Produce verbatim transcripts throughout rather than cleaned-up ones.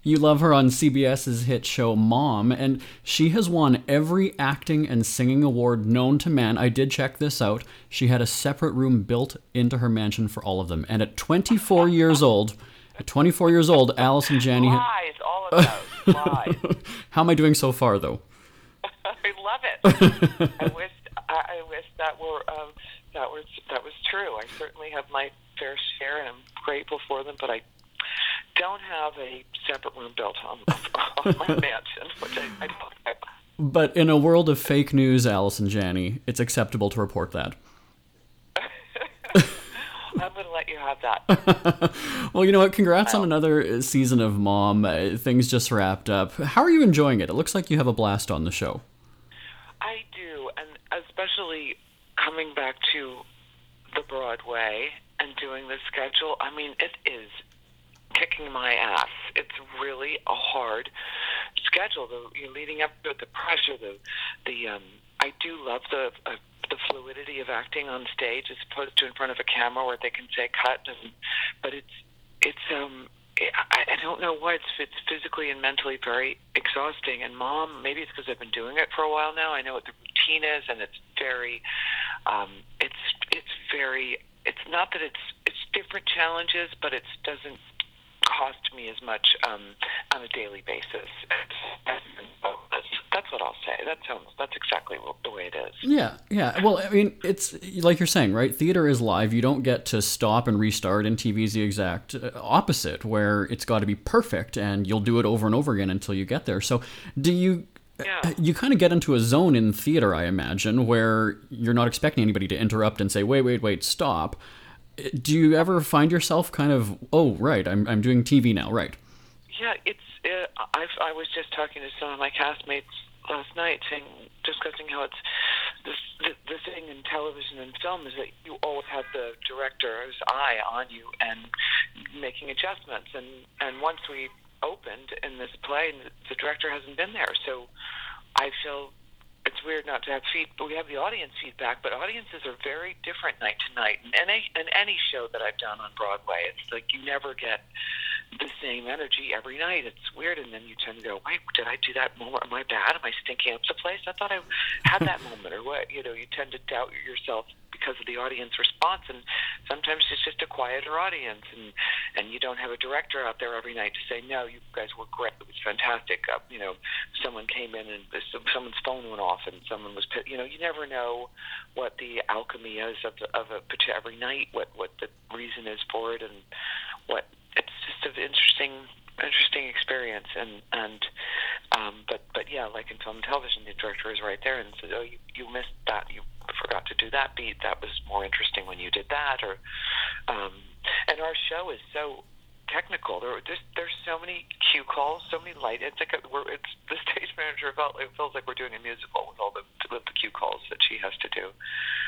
You love her on CBS's hit show Mom, and she has won every acting and singing award known to man. I did check this out. She had a separate room built into her mansion for all of them. And at twenty-four years old, at twenty-four years old, Allison Janney... Lies, all of those, lies. How am I doing so far, though? I love it. I wish I, I wish that were um, that was that was true. I certainly have my fair share, and I'm grateful for them. But I don't have a separate room built on, on my mansion, which I, I don't have. But in a world of fake news, Allison Janney, it's acceptable to report that. I'm going to let you have that. Well, you know what? Congrats on another season of Mom. Uh, things just wrapped up. How are you enjoying it? It looks like you have a blast on the show. I do, and especially coming back to the Broadway and doing the schedule. I mean, it is kicking my ass. It's really a hard schedule. The you're leading up to it, the pressure, the the. Um, I do love the uh, the fluidity of acting on stage as opposed to in front of a camera where they can say cut. And, but it's it's um. I, I don't know why it's it's physically and mentally very exhausting. And Mom, maybe it's because I've been doing it for a while now. I know what the routine is, and it's very, um, it's it's very. It's not that it's it's different challenges, but it doesn't cost me as much um, on a daily basis. That's, that's what I'll say. That sounds. That's exactly the way it is. Yeah, yeah. Well, I mean, it's like you're saying, right? Theater is live. You don't get to stop and restart, and T V is the exact opposite, where it's got to be perfect, and you'll do it over and over again until you get there. So, do you? Yeah. You kind of get into a zone in theater, I imagine, where you're not expecting anybody to interrupt and say, "Wait, wait, wait, stop." Do you ever find yourself kind of, "Oh, right, I'm I'm doing T V now, right?" Yeah, it's. Uh, I've, I was just talking to some of my castmates last night, saying, discussing how it's this, the, the thing in television and film is that you always have the director's eye on you and making adjustments. And, and once we opened in this play, the director hasn't been there. So I feel it's weird not to have feed, but we have the audience feedback. But audiences are very different night to night. In any, in any show that I've done on Broadway, it's like you never get the same energy every night. It's weird, and then you tend to go, wait, did I do that moment? Am I bad? Am I stinking up the place? I thought I had that moment, or what? You know, you tend to doubt yourself because of the audience response, and sometimes it's just a quieter audience, and and you don't have a director out there every night to say, no, you guys were great, it was fantastic. Uh, you know, someone came in and someone's phone went off, and someone was, you know, you never know what the alchemy is of the, of a every night, what what the reason is for it, and what. It's just an interesting, interesting experience, and and um, but but yeah, like in film and television, the director is right there and says, "Oh, you, you missed that. You forgot to do that beat. That was more interesting when you did that." Or um, and our show is so technical. There, there's there's so many cue calls, so many light. It's like a, we're, it's the stage manager felt it feels like we're doing a musical with all the with the cue calls that she has to do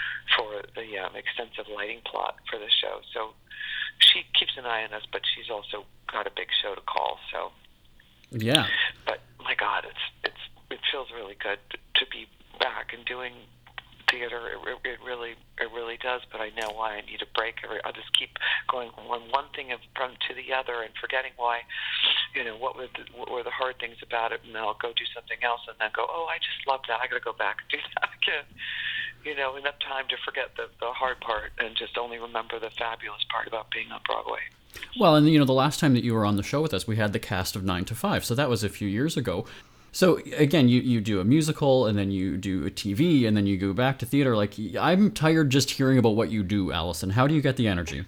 for the um, extensive lighting plot for the show. So she keeps an eye on us, but she's also got a big show to call. So yeah. But my God, it's it's it feels really good to be back and doing theater. It, it really it really does. But I know why I need a break. I'll just keep going from one thing from to the other and forgetting why, you know, what were the, what were the hard things about it, and then I'll go do something else, and then go, oh, I just love that. I got to go back and do that again. You know, enough time to forget the, the hard part and just only remember the fabulous part about being on Broadway. Well, and you know, the last time that you were on the show with us, we had the cast of Nine to Five, so that was a few years ago. So again, you, you do a musical, and then you do a T V, and then you go back to theater. Like, I'm tired just hearing about what you do, Allison. How do you get the energy?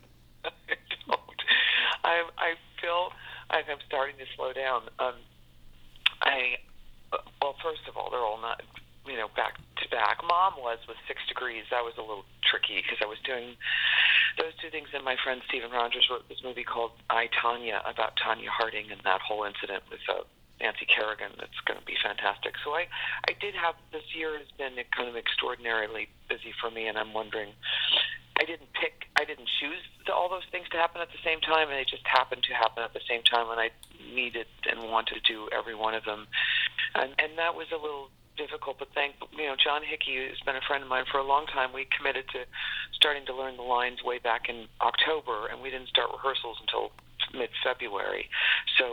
I don't. I I feel like I'm starting to slow down. Um, I well, first of all, they're all not, you know, back to back. Mom was with Six Degrees. That was a little tricky because I was doing those two things, and my friend Stephen Rogers wrote this movie called I, Tanya, about Tanya Harding and that whole incident with uh, Nancy Kerrigan. That's going to be fantastic. So I, I did have, this year has been kind of extraordinarily busy for me, and I'm wondering, I didn't pick, I didn't choose the, all those things to happen at the same time, and they just happened to happen at the same time, and I needed and wanted to do every one of them. And, and that was a little difficult, but thank you know John Hickey, who's been a friend of mine for a long time. We committed to starting to learn the lines way back in October, and we didn't start rehearsals until mid-February. So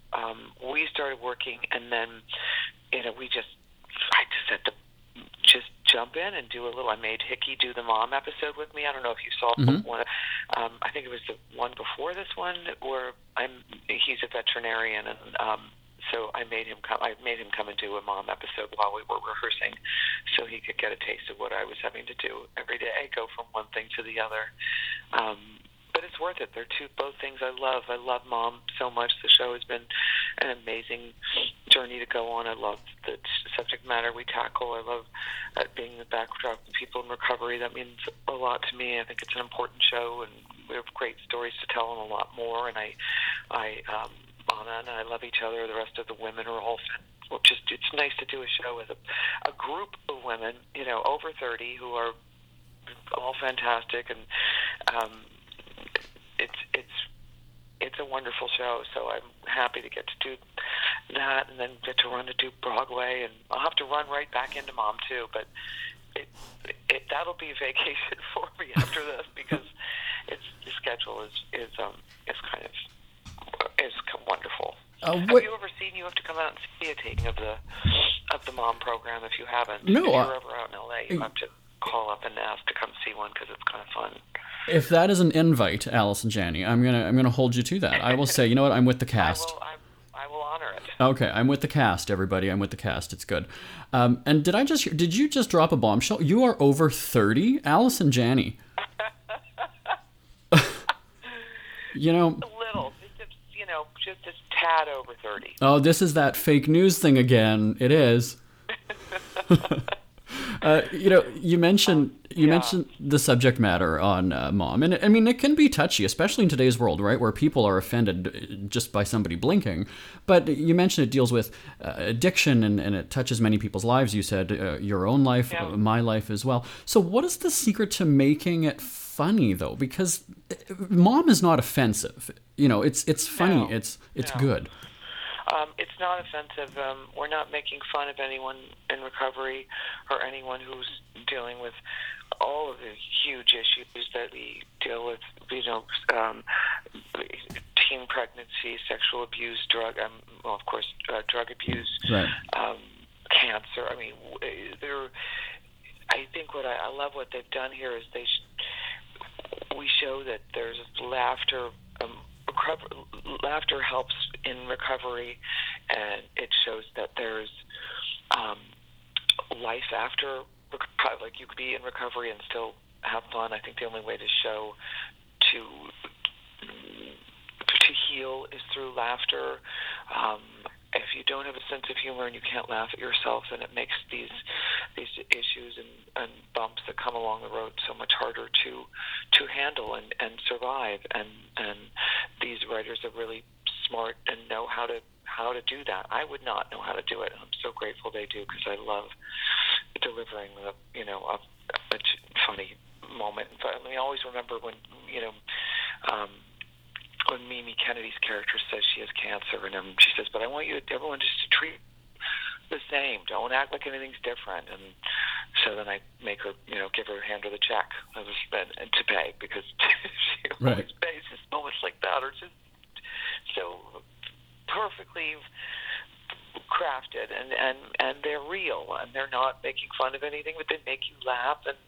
um, we started working, and then you know we just I just had to just jump in and do a little. I made Hickey do the mom episode with me. I don't know if you saw Mm-hmm. one. Um, I think it was the one before this one where I'm. He's a veterinarian, and um, so I made him come. I made him come and do a mom episode while we were rehearsing, so he could get a taste of what I was having to do every day. Go from one thing to the other. Um, But it's worth it. They're two both things I love. I love Mom so much. The show has been an amazing journey to go on. I love the subject matter we tackle. I love uh, being the backdrop of people in recovery. That means a lot to me. I think it's an important show, and we have great stories to tell and a lot more. And I, I, um, Anna and I love each other. The rest of the women are all fan- well, just it's nice to do a show with a, a group of women, you know, over thirty who are all fantastic, and um, it's it's it's a wonderful show. So I'm happy to get to do that, and then get to run to do Broadway, and I'll have to run right back into Mom too. But it, it that'll be a vacation for me after this, because it's the schedule is is um is kind of is wonderful. Uh, have what, you ever seen? You have to come out and see a taping of the of the Mom program if you haven't. No, if you're I, ever out in L A, you have to call up and ask to come see one, because it's kind of fun. If that is an invite, Alice and Janney, I'm gonna I'm gonna hold you to that. I will say, you know what? I'm with the cast. I will, I, I will honor it. Okay, I'm with the cast, everybody. I'm with the cast. It's good. Um, and did I just did you just drop a bombshell? You are over thirty, Alice and Janney. You know. A little, just a, you know, just a tad over thirty. Oh, this is that fake news thing again. It is. Uh, you know, you mentioned you yeah. mentioned the subject matter on uh, Mom, and I mean it can be touchy, especially in today's world, right, where people are offended just by somebody blinking. But you mentioned it deals with uh, addiction, and, and it touches many people's lives. You said uh, your own life, yeah. uh, my life as well. So, what is the secret to making it funny, though? Because Mom is not offensive. You know, it's it's funny. No. It's it's no. good. Um, it's not offensive. Um, we're not making fun of anyone in recovery or anyone who's dealing with all of the huge issues that we deal with. You know, um, teen pregnancy, sexual abuse, drug, um, well, of course, uh, drug abuse, Right. um, cancer. I mean, they're. I think what I, I love what they've done here is they. Sh- we show that there's laughter. Um, Laughter helps in recovery, and it shows that there's um, life after recovery. Like, you could be in recovery and still have fun. I think the only way to show to to heal is through laughter. Um, if you don't have a sense of humor and you can't laugh at yourself, then it makes these these issues and, and bumps that come along the road so much harder to to handle and, and survive. And and these writers are really smart and know how to how to do that. I would not know how to do it, and I'm so grateful they do, because I love delivering the you know a, a funny moment. But I mean, I always remember when you know. Um, when Mimi Kennedy's character says she has cancer, and um, she says, "But I want you, everyone, just to treat the same. Don't act like anything's different." And so then I make her, you know, give her, hand her the check and, and to pay, because she Right. always pays. Just moments like that are just so perfectly crafted, and, and, and they're real, and they're not making fun of anything, but they make you laugh, and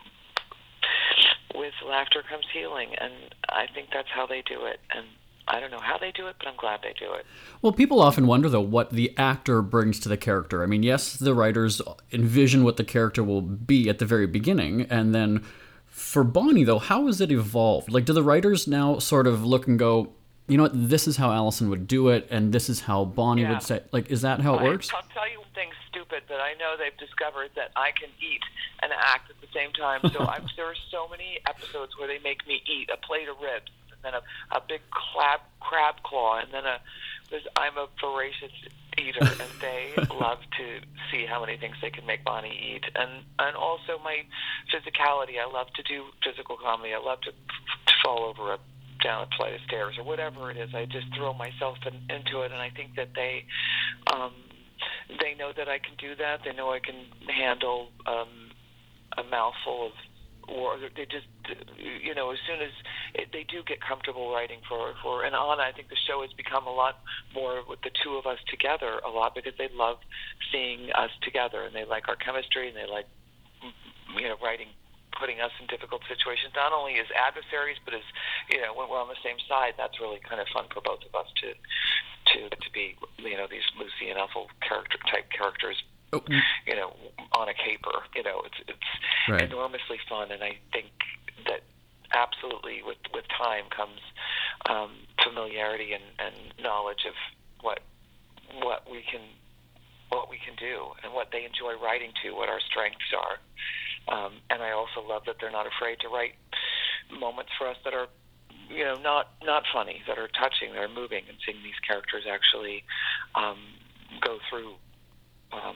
with laughter comes healing, and I think that's how they do it. And I don't know how they do it, but I'm glad they do it. Well, people often wonder, though, what the actor brings to the character. I mean, yes, the writers envision what the character will be at the very beginning, and then for Bonnie, though, how has it evolved? Like, do the writers now sort of look and go, you know what, this is how Allison would do it, and this is how Bonnie yeah. would say, like, is that how it I, works? I'll tell you one thing stupid, but I know they've discovered that I can eat and act at the same time. So I'm, there are so many episodes where they make me eat a plate of ribs, and then a, a big crab, crab claw, and then a, there's, I'm a voracious eater, and they love to see how many things they can make Bonnie eat. And, and also my physicality. I love to do physical comedy. I love to, to fall over a down a flight of stairs or whatever it is. I just throw myself in, into it, and I think that they um, they know that I can do that. They know I can handle um, a mouthful of, or they just, you know, as soon as it, they do get comfortable writing for for. And Anna, I think the show has become a lot more with the two of us together a lot because they love seeing us together and they like our chemistry and they like you know writing. Putting us in difficult situations, not only as adversaries, but as you know, when we're on the same side. That's really kind of fun for both of us to to to be, you know, these Lucy and Ethel character type characters, oh. you know, on a caper. You know, it's it's right. enormously fun, and I think that absolutely with with time comes um, familiarity and, and knowledge of what what we can what we can do and what they enjoy writing to, what our strengths are. Um, and I also love that they're not afraid to write moments for us that are, you know, not, not funny, that are touching, that are moving, and seeing these characters actually um, go through um,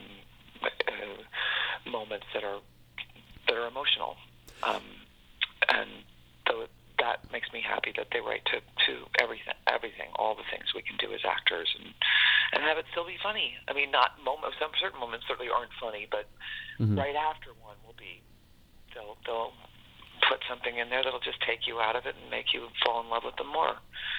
uh, moments that are that are emotional. Um, and so that makes me happy that they write to, to everything, everything, all the things we can do as actors, and and have it still be funny. I mean, not moment, some certain moments certainly aren't funny, but mm-hmm. right after one will be. They'll they'll put something in there that'll just take you out of it and make you fall in love with them more.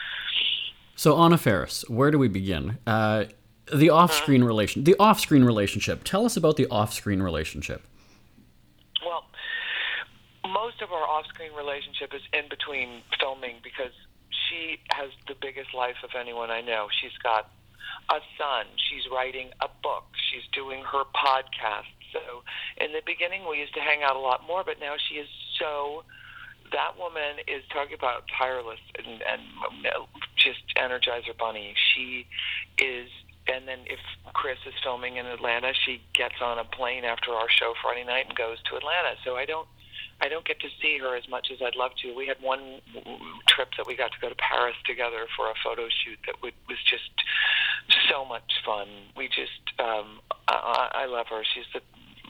So Anna Faris, where do we begin? Uh, the off-screen uh, relation, the off-screen relationship. Tell us about the off-screen relationship. Well, most of our off-screen relationship is in between filming because she has the biggest life of anyone I know. She's got a son. She's writing a book. She's doing her podcast. So in the beginning, we used to hang out a lot more, but now she is so, that woman is talking about tireless and, and just Energizer Bunny. She is, and then if Chris is filming in Atlanta, she gets on a plane after our show Friday night and goes to Atlanta. So I don't, I don't get to see her as much as I'd love to. We had one trip that we got to go to Paris together for a photo shoot that would, was just so much fun. We just, um, I, I love her. She's the,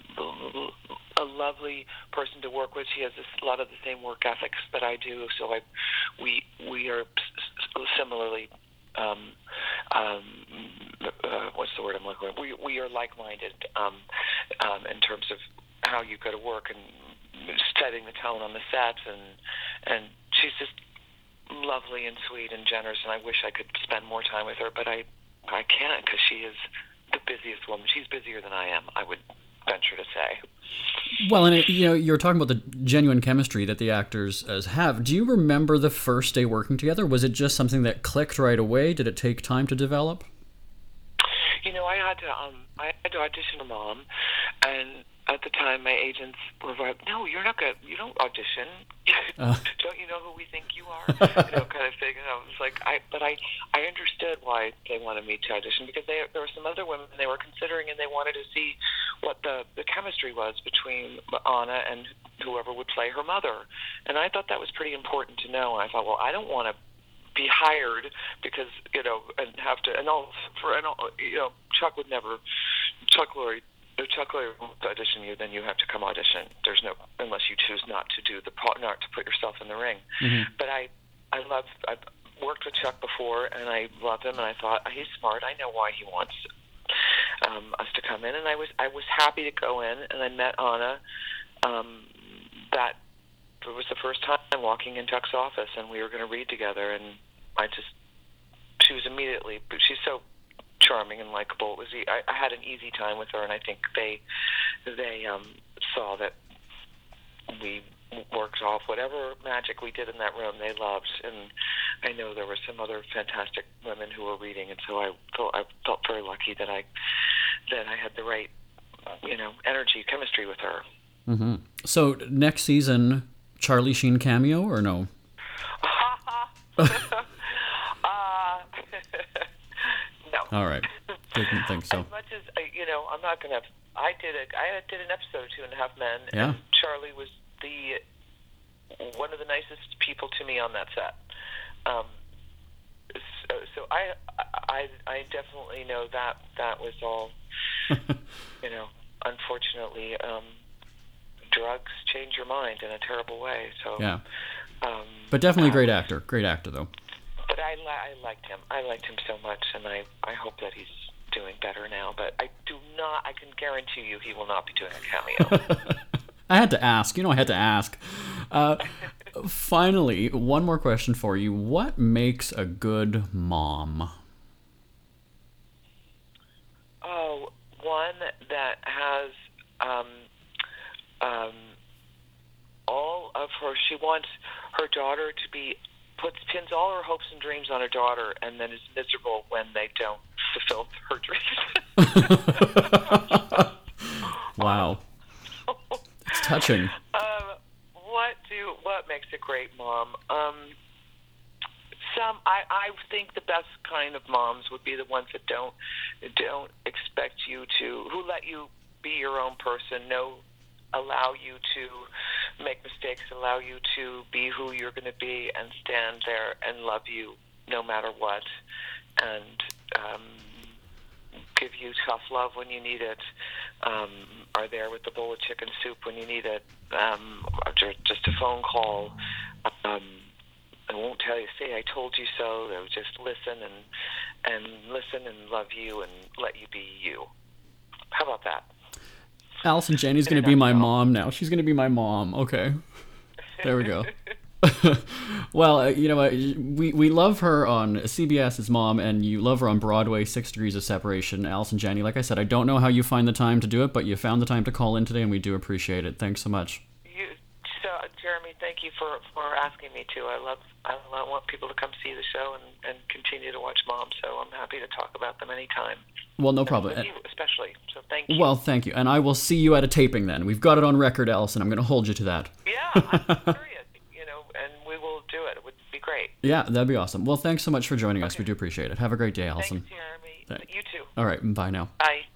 a lovely person to work with. She has this, a lot of the same work ethics that I do. So I, we we are similarly, um, um, uh, what's the word I'm looking for? We we are like-minded um, um, in terms of how you go to work and setting the tone on the sets, and and she's just lovely and sweet and generous, and I wish I could spend more time with her, but I I can't because she is the busiest woman. She's busier than I am, I would venture to say. Well, and it, you know, you're talking about the genuine chemistry that the actors uh, have. Do you remember the first day working together? Was it just something that clicked right away? Did it take time to develop? You know, I had to um I had to audition a mom, and at the time, my agents were like, "No, you're not good. You don't audition. Uh. Don't you know who we think you are?" You know, kind of thing. And I was like, "I," but I, I understood why they wanted me to audition because they, there were some other women they were considering, and they wanted to see what the the chemistry was between Anna and whoever would play her mother. And I thought that was pretty important to know. And I thought, well, I don't want to be hired because you know and have to and all for and all, you know Chuck would never Chuck Lorre. If Chuck Lorre wants to audition you, then you have to come audition. There's no, unless you choose not to do the part, not to put yourself in the ring. Mm-hmm. But I, I love, I've worked with Chuck before, and I love him, and I thought, he's smart. I know why he wants um, us to come in, and I was, I was happy to go in, and I met Anna. Um, that it was the first time walking in Chuck's office, and we were going to read together, and I just, she was immediately, but she's so charming and likable. It was e- I, I had an easy time with her, and I think they they um, saw that we worked off whatever magic we did in that room. They loved, and I know there were some other fantastic women who were reading, and so I felt I felt very lucky that I that I had the right you know energy, chemistry with her. Mm-hmm. So next season, Charlie Sheen cameo or no? uh, All right. Didn't think so. As much as, you know, I'm not going to, I did a, I did an episode of Two and a Half Men, yeah. and Charlie was the, one of the nicest people to me on that set. Um, so, so I, I, I definitely know that that was all, you know, unfortunately, um, drugs change your mind in a terrible way. So, yeah. Um, but definitely a great actor. Great actor, though. But I, I liked him. I liked him so much, and I, I hope that he's doing better now. But I do not, I can guarantee you he will not be doing a cameo. I had to ask. You know, I had to ask. Uh, Finally, one more question for you. What makes a good mom? Oh, one that has um, um, all of her. She wants her daughter to be puts pins all her hopes and dreams on her daughter, and then is miserable when they don't fulfill her dreams. Wow, it's touching. Um, what do what makes a great mom? Um, some I, I think the best kind of moms would be the ones that don't don't expect you to who let you be your own person, know allow you to make mistakes, allow you to be who you're going to be, and stand there and love you no matter what, and um, give you tough love when you need it, um, are there with the bowl of chicken soup when you need it, um, or just a phone call. Um, I won't tell you, say I told you so. They'll just listen and and listen and love you and let you be you. How about that? Allison Janney's going to be my mom now. She's going to be my mom. Okay. There we go. Well, uh, you know what? We, we love her on C B S's Mom, and you love her on Broadway, Six Degrees of Separation. Allison Janney, like I said, I don't know how you find the time to do it, but you found the time to call in today, and we do appreciate it. Thanks so much. You, so, Jeremy, thank you for, for asking me to. I love I love, want people to come see the show and, and continue to watch Mom, so I'm happy to talk about them anytime. Well, no problem. With you especially, so thank you. Well, thank you. And I will see you at a taping then. We've got it on record, Allison. I'm going to hold you to that. Yeah, I'm serious, you know, and we will do it. It would be great. Yeah, that'd be awesome. Well, thanks so much for joining us. We do appreciate it. Have a great day, Allison. Thanks, Jeremy. Thanks. You too. All right, bye now. Bye.